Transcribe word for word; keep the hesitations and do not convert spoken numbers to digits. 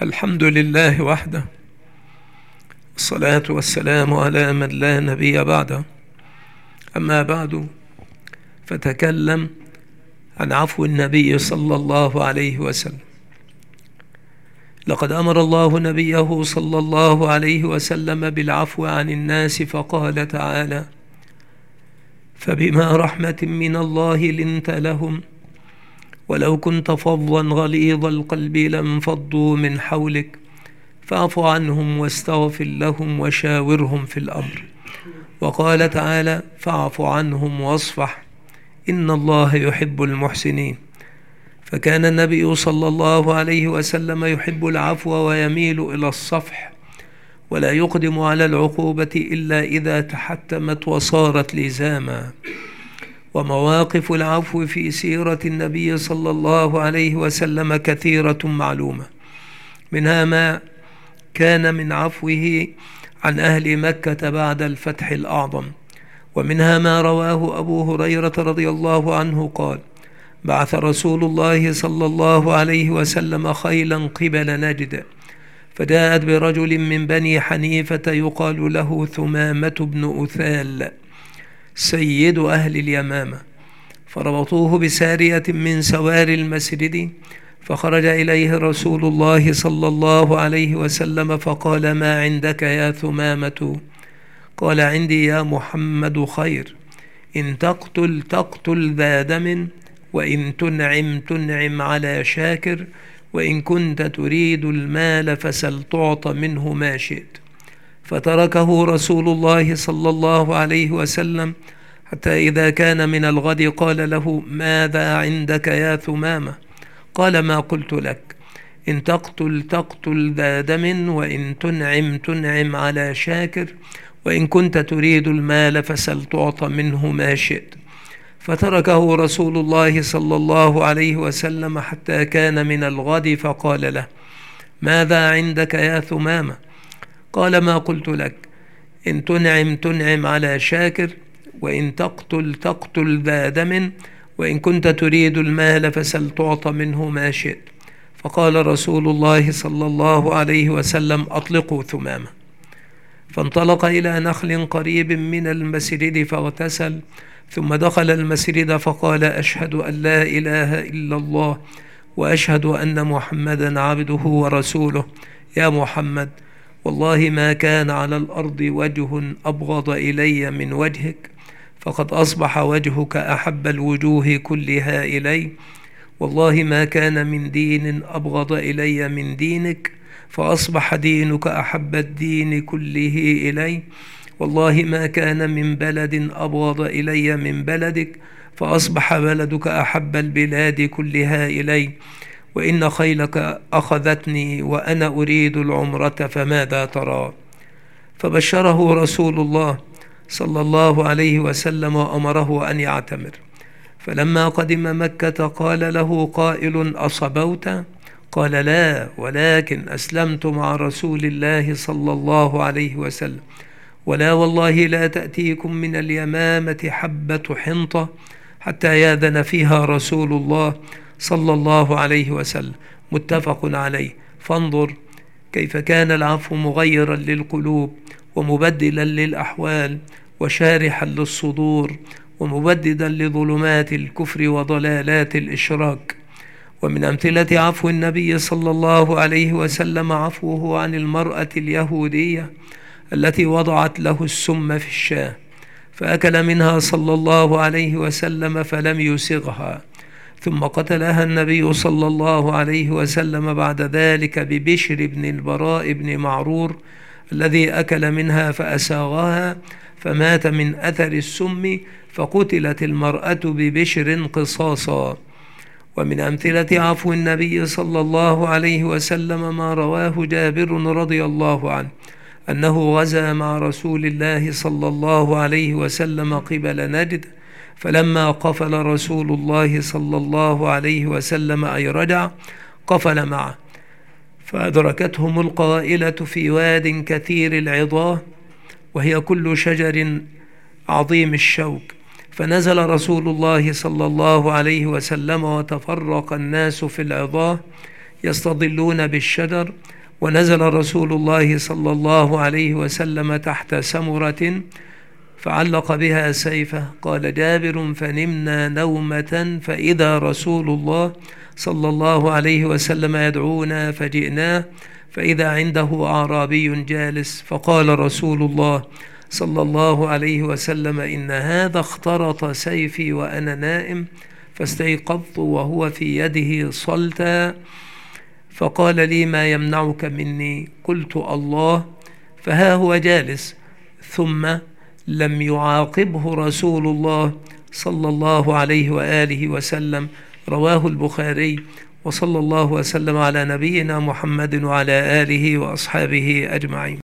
الحمد لله وحده، الصلاة والسلام على من لا نبي بعده. أما بعد، فتكلم عن عفو النبي صلى الله عليه وسلم. لقد أمر الله نبيه صلى الله عليه وسلم بالعفو عن الناس، فقال تعالى: فبما رحمة من الله لنت لهم ولو كنت فظا غليظ القلب لانفضوا من حولك فاعف عنهم واستغفر لهم وشاورهم في الأمر. وقال تعالى: فاعف عنهم واصفح إن الله يحب المحسنين. فكان النبي صلى الله عليه وسلم يحب العفو ويميل إلى الصفح، ولا يقدم على العقوبة إلا إذا تحتمت وصارت لزاما. ومواقف العفو في سيرة النبي صلى الله عليه وسلم كثيرة معلومة، منها ما كان من عفوه عن أهل مكة بعد الفتح الأعظم، ومنها ما رواه أبو هريرة رضي الله عنه قال: بعث رسول الله صلى الله عليه وسلم خيلا قبل نجد، فجاءت برجل من بني حنيفة يقال له ثمامة بن أثال سيد أهل اليمامة، فربطوه بسارية من سوار المسجد، فخرج إليه رسول الله صلى الله عليه وسلم فقال: ما عندك يا ثمامة؟ قال: عندي يا محمد خير، إن تقتل تقتل ذا دم، وإن تنعم تنعم على شاكر، وإن كنت تريد المال فسل تعط منه ما شئت. فتركه رسول الله صلى الله عليه وسلم حتى إذا كان من الغد قال له: ماذا عندك يا ثمامة؟ قال: ما قلت لك، إن تقتل تقتل ذا دم، وإن تنعم تنعم على شاكر، وإن كنت تريد المال فسل تعط منه ما شئت. فتركه رسول الله صلى الله عليه وسلم حتى كان من الغد فقال له: ماذا عندك يا ثمامة؟ قال: ما قلت لك، إن تنعم تنعم على شاكر، وإن تقتل تقتل ذا دم، وإن كنت تريد المال فسل تعط منه ما شئت. فقال رسول الله صلى الله عليه وسلم: أطلقوا ثمامة. فانطلق إلى نخل قريب من المسجد فاغتسل، ثم دخل المسجد فقال: أشهد أن لا إله إلا الله وأشهد أن محمدا عبده ورسوله. يا محمد، والله ما كان على الأرض وجه أبغض إلي من وجهك، فقد أصبح وجهك أحب الوجوه كلها إلي. والله ما كان من دين أبغض إلي من دينك، فأصبح دينك أحب الدين كله إلي. والله ما كان من بلد أبغض إلي من بلدك، فأصبح بلدك أحب البلاد كلها إلي. وإن خيلك أخذتني وأنا أريد العمرة، فماذا ترى؟ فبشره رسول الله صلى الله عليه وسلم وأمره أن يعتمر. فلما قدم مكة قال له قائل: أصبوت؟ قال: لا، ولكن أسلمت مع رسول الله صلى الله عليه وسلم، ولا والله لا تأتيكم من اليمامة حبة حنطة حتى يأذن فيها رسول الله صلى الله عليه وسلم. متفق عليه. فانظر كيف كان العفو مغيرا للقلوب، ومبدلا للأحوال، وشارحا للصدور، ومبددا لظلمات الكفر وضلالات الإشراك. ومن أمثلة عفو النبي صلى الله عليه وسلم عفوه عن المرأة اليهودية التي وضعت له السم في الشاة، فأكل منها صلى الله عليه وسلم فلم يسغها، ثم قتلها النبي صلى الله عليه وسلم بعد ذلك ببشر بن البراء بن معرور الذي أكل منها فأساغها، فمات من أثر السم، فقتلت المرأة ببشر قصاصا. ومن أمثلة عفو النبي صلى الله عليه وسلم ما رواه جابر رضي الله عنه أنه غزا مع رسول الله صلى الله عليه وسلم قبل نجد، فلما قفل رسول الله صلى الله عليه وسلم أي رجع، قفل معه، فأدركتهم القائلة في واد كثير العضاه، وهي كل شجر عظيم الشوك، فنزل رسول الله صلى الله عليه وسلم وتفرق الناس في العضاه يستظلون بالشجر. ونزل رسول الله صلى الله عليه وسلم تحت سمرة فعلق بها سيفه. قال جابر: فنمنا نومة فإذا رسول الله صلى الله عليه وسلم يدعونا فجئناه فإذا عنده أعرابي جالس، فقال رسول الله صلى الله عليه وسلم: إن هذا اخترط سيفي وأنا نائم، فاستيقظت وهو في يده صلتا، فقال لي: ما يمنعك مني؟ قلت: الله. فها هو جالس. ثم لم يعاقبه رسول الله صلى الله عليه وآله وسلم. رواه البخاري. وصلى الله وسلم على نبينا محمد وعلى آله وأصحابه أجمعين.